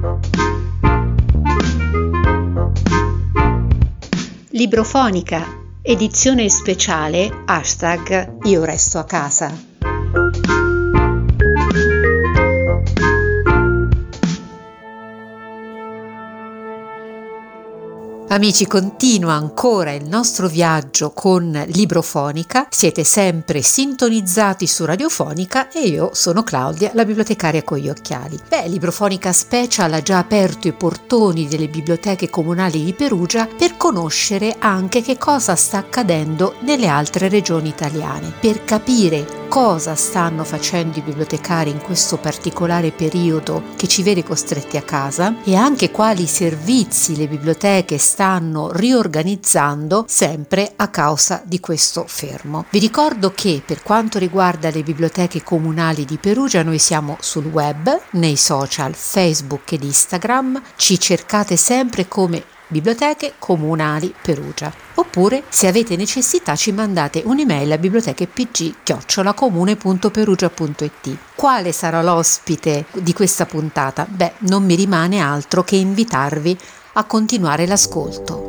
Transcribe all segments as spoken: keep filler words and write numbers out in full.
Librofonica, edizione speciale hashtag Io resto a casa. Amici, continua ancora il nostro viaggio con Librofonica, siete sempre sintonizzati su Radiofonica e io sono Claudia, la bibliotecaria con gli occhiali. Beh, Librofonica Special ha già aperto i portoni delle biblioteche comunali di Perugia per conoscere anche che cosa sta accadendo nelle altre regioni italiane, per capire cosa stanno facendo i bibliotecari in questo particolare periodo che ci vede costretti a casa e anche quali servizi le biblioteche stanno riorganizzando sempre a causa di questo fermo. Vi ricordo che per quanto riguarda le biblioteche comunali di Perugia noi siamo sul web, nei social Facebook ed Instagram, ci cercate sempre come Biblioteche Comunali Perugia, oppure se avete necessità ci mandate un'email a bibliotechepg chiocciola comune punto perugia punto it. Quale sarà l'ospite di questa puntata? Beh, non mi rimane altro che invitarvi a continuare l'ascolto.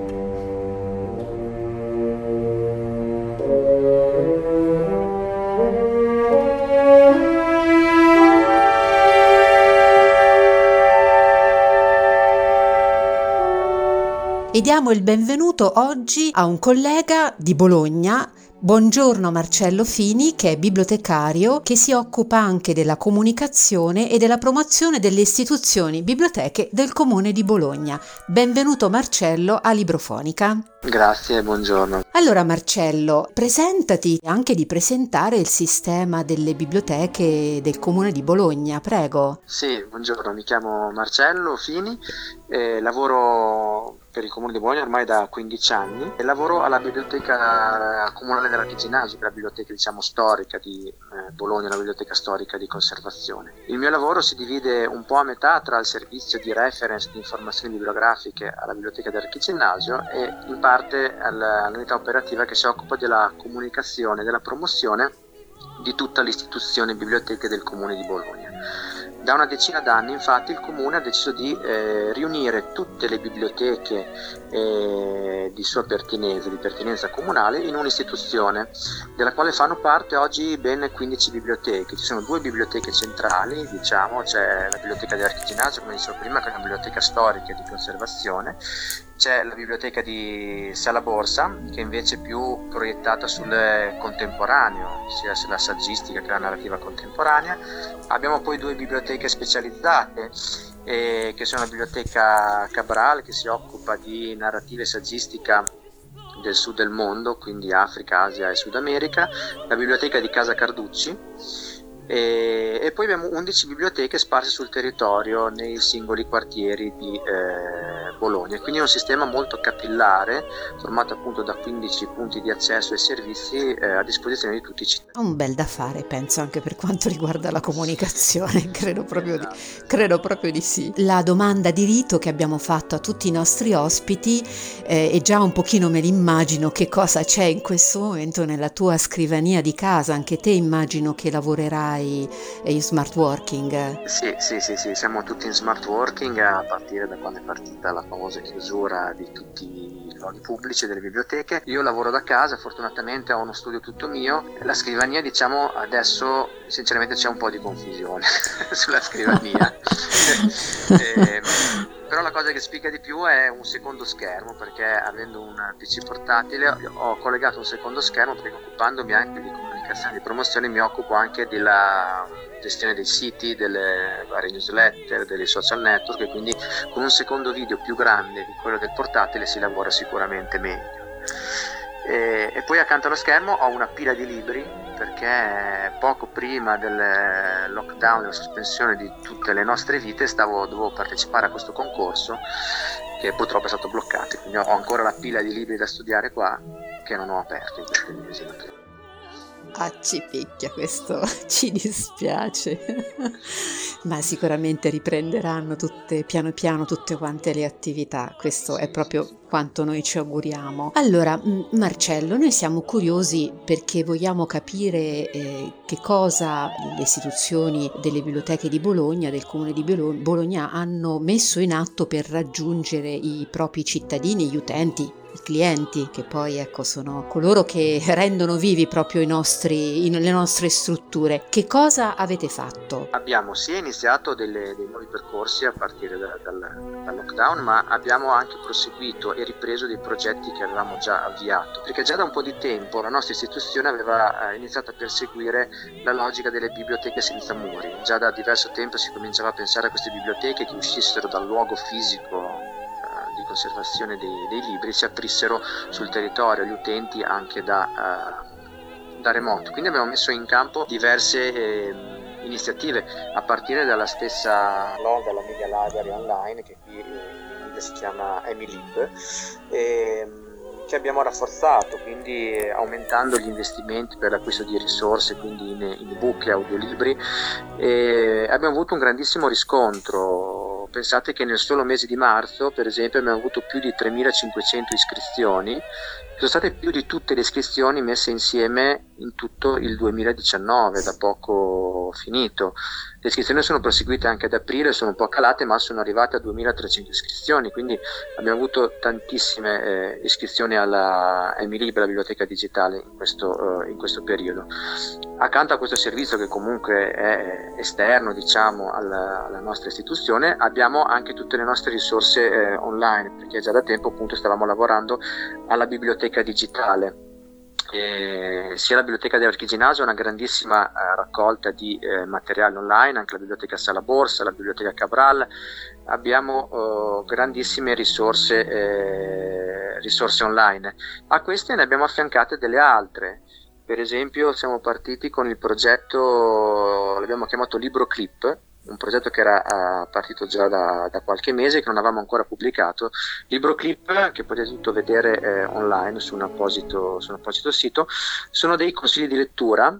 E diamo il benvenuto oggi a un collega di Bologna. Buongiorno Marcello Fini, che è bibliotecario, che si occupa anche della comunicazione e della promozione delle istituzioni biblioteche del Comune di Bologna. Benvenuto Marcello a Librofonica. Grazie, buongiorno. Allora Marcello, presentati anche di presentare il sistema delle biblioteche del Comune di Bologna, prego. Sì, buongiorno, mi chiamo Marcello Fini, eh, lavoro per il Comune di Bologna ormai da quindici anni e lavoro alla biblioteca comunale dell'Archiginasio, che è la biblioteca diciamo storica di eh, Bologna, la biblioteca storica di conservazione. Il mio lavoro si divide un po' a metà tra il servizio di reference di informazioni bibliografiche alla biblioteca dell'Archiginasio e in parte all'unità operativa che si occupa della comunicazione e della promozione di tutta l'istituzione biblioteche del Comune di Bologna. Da una decina d'anni infatti il Comune ha deciso di eh, riunire tutte le biblioteche eh, di sua pertinenza, di pertinenza comunale, in un'istituzione della quale fanno parte oggi ben quindici biblioteche. Ci sono due biblioteche centrali, diciamo, c'è la biblioteca dell'Archiginasio, come dicevo prima, che è una biblioteca storica e di conservazione. C'è la biblioteca di Sala Borsa, che invece è più proiettata sul contemporaneo, sia sulla saggistica che la narrativa contemporanea. Abbiamo poi due biblioteche specializzate, eh, che sono la biblioteca Cabral, che si occupa di narrativa e saggistica del sud del mondo, quindi Africa, Asia e Sud America, la biblioteca di Casa Carducci, e, e poi abbiamo undici biblioteche sparse sul territorio nei singoli quartieri di eh, Bologna, quindi è un sistema molto capillare formato appunto da quindici punti di accesso ai servizi eh, a disposizione di tutti i cittadini. Un bel da fare, penso, anche per quanto riguarda la comunicazione, credo proprio di, credo proprio di sì. La domanda di rito che abbiamo fatto a tutti i nostri ospiti eh, e già un pochino me l'immagino che cosa c'è in questo momento nella tua scrivania di casa. Anche te immagino che lavorerai in smart working. Sì, sì, sì, sì, siamo tutti in smart working a partire da quando è partita la famosa chiusura di tutti i luoghi pubblici, delle biblioteche. Io lavoro da casa, fortunatamente ho uno studio tutto mio. La scrivania, diciamo, adesso sinceramente c'è un po' di confusione sulla scrivania. e, però la cosa che spicca di più è un secondo schermo, perché avendo un P C portatile ho collegato un secondo schermo, perché occupandomi anche di comunicazione e di promozione mi occupo anche della gestione dei siti, delle varie newsletter, dei social network, e quindi con un secondo video più grande di quello del portatile si lavora sicuramente meglio. E, e poi accanto allo schermo ho una pila di libri, perché poco prima del lockdown, della sospensione di tutte le nostre vite, stavo, dovevo partecipare a questo concorso che purtroppo è stato bloccato, quindi ho ancora la pila di libri da studiare qua che non ho aperto in questi mesi. Ah, ci picchia, questo ci dispiace, ma sicuramente riprenderanno tutte piano piano tutte quante le attività. Questo è proprio quanto noi ci auguriamo. Allora, Marcello, noi siamo curiosi perché vogliamo capire eh, che cosa le istituzioni delle biblioteche di Bologna, del comune di Bologna, hanno messo in atto per raggiungere i propri cittadini, gli utenti, i clienti, che poi ecco sono coloro che rendono vivi proprio i nostri, le nostre strutture. Che cosa avete fatto? Abbiamo sia iniziato delle, dei nuovi percorsi a partire da, dal, dal lockdown, ma abbiamo anche proseguito e ripreso dei progetti che avevamo già avviato, perché già da un po' di tempo la nostra istituzione aveva eh, iniziato a perseguire la logica delle biblioteche senza muri. Già da diverso tempo si cominciava a pensare a queste biblioteche che uscissero dal luogo fisico di conservazione dei, dei libri, si aprissero sul territorio agli utenti anche da, uh, da remoto. Quindi abbiamo messo in campo diverse eh, iniziative, a partire dalla stessa L O L, dalla Media Library Online, che qui in Italia si chiama EmiLib, e, che abbiamo rafforzato, quindi aumentando gli investimenti per l'acquisto di risorse, quindi in, in ebook e audiolibri, e abbiamo avuto un grandissimo riscontro. Pensate che nel solo mese di marzo, per esempio, abbiamo avuto più di tremilacinquecento iscrizioni, sono state più di tutte le iscrizioni messe insieme in tutto il duemiladiciannove, da poco finito. Le iscrizioni sono proseguite anche ad aprile, sono un po' calate, ma sono arrivate a duemilatrecento iscrizioni, quindi abbiamo avuto tantissime eh, iscrizioni alla EmiLib, la biblioteca digitale, in questo, uh, in questo periodo. Accanto a questo servizio, che comunque è esterno, diciamo, alla, alla nostra istituzione, abbiamo anche tutte le nostre risorse eh, online, perché già da tempo appunto stavamo lavorando alla biblioteca digitale. Eh, sia la biblioteca dell'Archiginnasio è una grandissima eh, raccolta di eh, materiale online, anche la biblioteca Sala Borsa, la biblioteca Cabral. Abbiamo eh, grandissime risorse, eh, risorse online. A queste ne abbiamo affiancate delle altre. Per esempio siamo partiti con il progetto, l'abbiamo chiamato Libro Clip, un progetto che era uh, partito già da, da qualche mese, che non avevamo ancora pubblicato. Libro Clip, che potete tutto vedere eh, online su un, apposito, su un apposito sito, sono dei consigli di lettura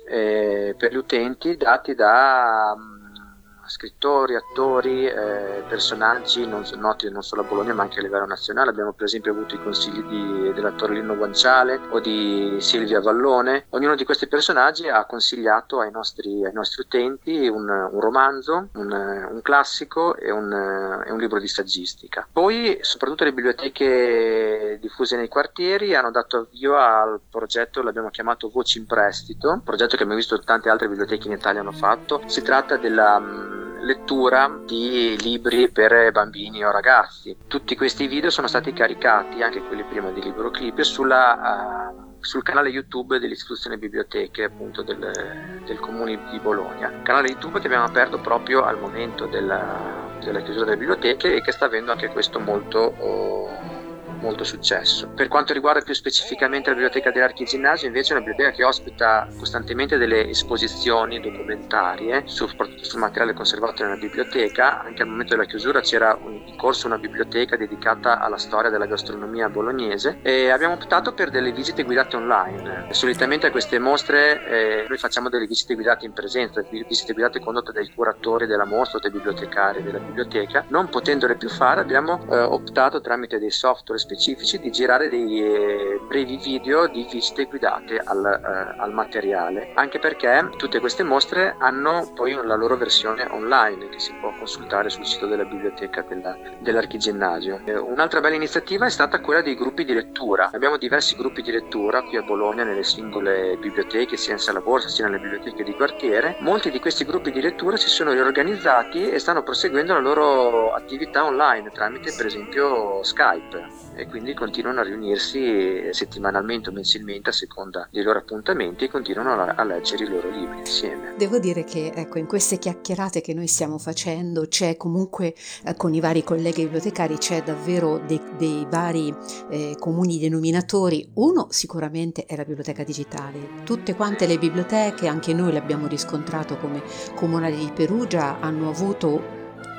eh, per gli utenti dati da um, scrittori, attori, eh, personaggi non noti non solo a Bologna ma anche a livello nazionale. Abbiamo per esempio avuto i consigli di, dell'attore Lino Guanciale o di Silvia Vallone. Ognuno di questi personaggi ha consigliato ai nostri, ai nostri utenti un, un romanzo, un, un classico e un, e un libro di saggistica. Poi soprattutto le biblioteche diffuse nei quartieri hanno dato avvio al progetto, l'abbiamo chiamato Voci in Prestito, un progetto che abbiamo visto tante altre biblioteche in Italia hanno fatto. Si tratta della lettura di libri per bambini o ragazzi. Tutti questi video sono stati caricati, anche quelli prima di Libro Clip, sulla, uh, sul canale YouTube dell'istituzione biblioteche, appunto del, del comune di Bologna. Canale YouTube che abbiamo aperto proprio al momento della, della chiusura delle biblioteche e che sta avendo anche questo molto oh, molto successo. Per quanto riguarda più specificamente la biblioteca dell'Archiginnasio, invece è una biblioteca che ospita costantemente delle esposizioni documentarie, soprattutto sul materiale conservato nella biblioteca. Anche al momento della chiusura c'era in corso una biblioteca dedicata alla storia della gastronomia bolognese e abbiamo optato per delle visite guidate online. E solitamente a queste mostre eh, noi facciamo delle visite guidate in presenza, visite guidate condotte dai curatori della mostra o dai bibliotecari della biblioteca. Non potendole più fare, abbiamo eh, optato tramite dei software specifici di girare dei eh, brevi video di visite guidate al, eh, al materiale, anche perché tutte queste mostre hanno poi la loro versione online che si può consultare sul sito della biblioteca della, dell'Archiginnasio. Eh, un'altra bella iniziativa è stata quella dei gruppi di lettura. Abbiamo diversi gruppi di lettura qui a Bologna nelle singole biblioteche, sia in Sala Borsa sia nelle biblioteche di quartiere. Molti di questi gruppi di lettura si sono riorganizzati e stanno proseguendo la loro attività online tramite per esempio Skype, e quindi continuano a riunirsi settimanalmente o mensilmente a seconda dei loro appuntamenti e continuano a, a leggere i loro libri insieme. Devo dire che ecco, in queste chiacchierate che noi stiamo facendo c'è comunque eh, con i vari colleghi bibliotecari c'è davvero dei, dei vari eh, comuni denominatori. Uno sicuramente è la biblioteca digitale. Tutte quante le biblioteche, anche noi l'abbiamo riscontrato come comunale di Perugia, hanno avuto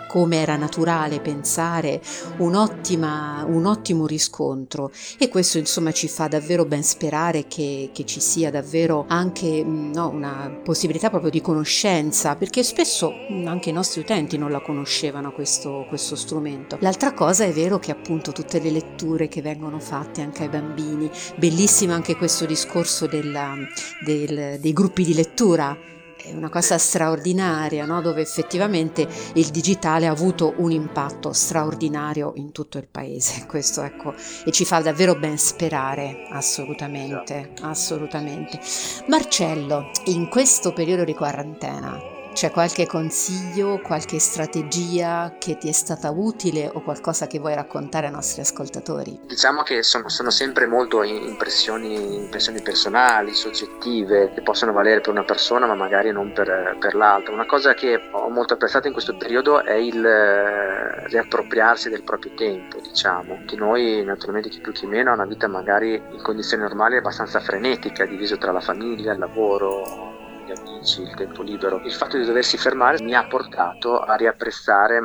come era naturale pensare, un'ottima, un ottimo riscontro, e questo insomma ci fa davvero ben sperare che, che ci sia davvero anche no, una possibilità proprio di conoscenza, perché spesso anche i nostri utenti non la conoscevano questo, questo strumento. L'altra cosa è vero che appunto tutte le letture che vengono fatte anche ai bambini, bellissimo anche questo discorso della, del, dei gruppi di lettura, è una cosa straordinaria, no? Dove effettivamente il digitale ha avuto un impatto straordinario in tutto il paese, questo ecco, e ci fa davvero ben sperare, assolutamente, assolutamente. Marcello, in questo periodo di quarantena c'è qualche consiglio, qualche strategia che ti è stata utile o qualcosa che vuoi raccontare ai nostri ascoltatori? Diciamo che sono, sono sempre molto impressioni, impressioni personali, soggettive, che possono valere per una persona ma magari non per, per l'altra. Una cosa che ho molto apprezzato in questo periodo è il eh, riappropriarsi del proprio tempo, diciamo, che noi naturalmente chi più chi meno ha una vita magari in condizioni normali abbastanza frenetica, diviso tra la famiglia, il lavoro, gli amici, il tempo libero. Il fatto di doversi fermare mi ha portato a riapprezzare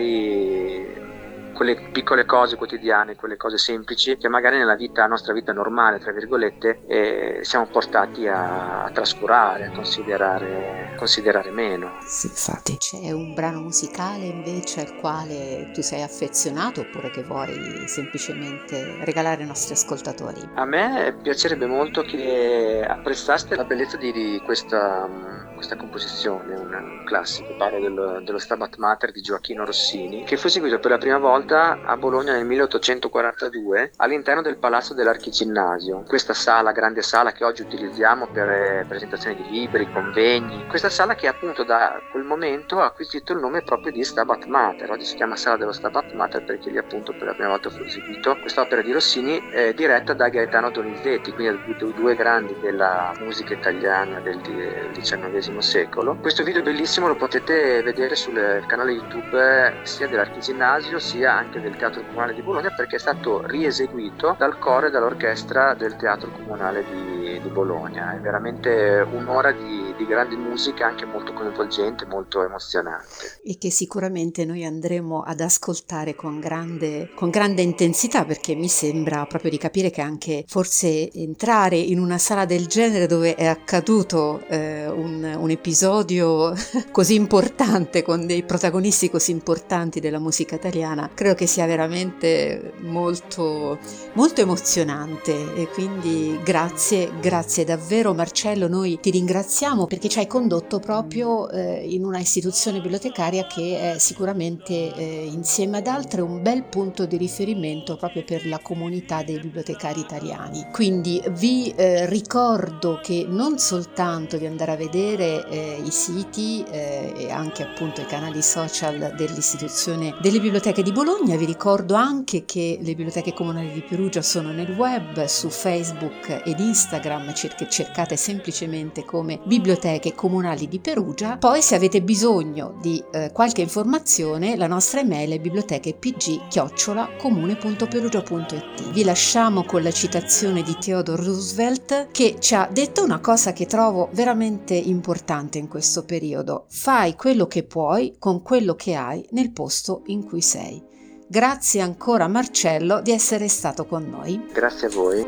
magari quelle piccole cose quotidiane, quelle cose semplici che magari nella vita, la nostra vita normale, tra virgolette, eh, siamo portati a, a trascurare, a considerare, considerare meno. Sì, infatti. C'è un brano musicale invece al quale tu sei affezionato oppure che vuoi semplicemente regalare ai nostri ascoltatori? A me piacerebbe molto che apprezzaste la bellezza di, di questa, questa composizione, un, un classico, parlo dello, dello Stabat Mater di Gioachino Rossini, che fu eseguito per la prima volta a Bologna nel milleottocentoquarantadue all'interno del Palazzo dell'Archiginnasio, questa sala, grande sala che oggi utilizziamo per presentazioni di libri, convegni, questa sala che appunto da quel momento ha acquisito il nome proprio di Stabat Mater. Oggi si chiama Sala dello Stabat Mater perché lì appunto per la prima volta fu eseguito quest'opera di Rossini eh, diretta da Gaetano Donizetti, quindi due, due grandi della musica italiana del diciannovesimo secolo. Questo video bellissimo lo potete vedere sul canale YouTube sia dell'Archiginnasio sia anche del Teatro Comunale di Bologna, perché è stato rieseguito dal coro e dall'orchestra del Teatro Comunale di, di Bologna. È veramente un'ora di, di grande musica, anche molto coinvolgente, molto emozionante. E che sicuramente noi andremo ad ascoltare con grande, con grande intensità, perché mi sembra proprio di capire che anche forse entrare in una sala del genere dove è accaduto eh, un, un episodio così importante con dei protagonisti così importanti della musica italiana, credo che sia veramente molto, molto emozionante. E quindi grazie, grazie davvero Marcello, noi ti ringraziamo perché ci hai condotto proprio eh, in una istituzione bibliotecaria che è sicuramente eh, insieme ad altre un bel punto di riferimento proprio per la comunità dei bibliotecari italiani. Quindi vi eh, ricordo che non soltanto di andare a vedere eh, i siti eh, e anche appunto i canali social dell'istituzione delle biblioteche di Bologna, vi ricordo anche che le biblioteche comunali di Perugia sono nel web, su Facebook ed Instagram, cerc- cercate semplicemente come Biblioteche Comunali di Perugia. Poi se avete bisogno di eh, qualche informazione, la nostra email è bibliotechepg chiocciola comune punto perugia punto it. Vi lasciamo con la citazione di Theodore Roosevelt, che ci ha detto una cosa che trovo veramente importante in questo periodo: fai quello che puoi con quello che hai nel posto in cui sei. Grazie ancora Marcello di essere stato con noi. Grazie a voi.